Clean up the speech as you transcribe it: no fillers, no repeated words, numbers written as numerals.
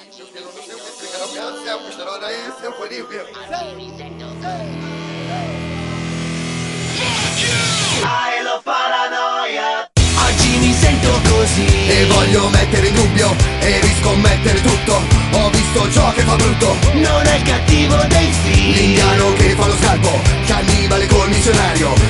Lo paranoia. Oggi mi sento così e voglio mettere in dubbio e riscommettere tutto. Ho visto ciò che fa brutto, non è il cattivo dei film, l'indiano che fa lo scalpo, cannibale col missionario,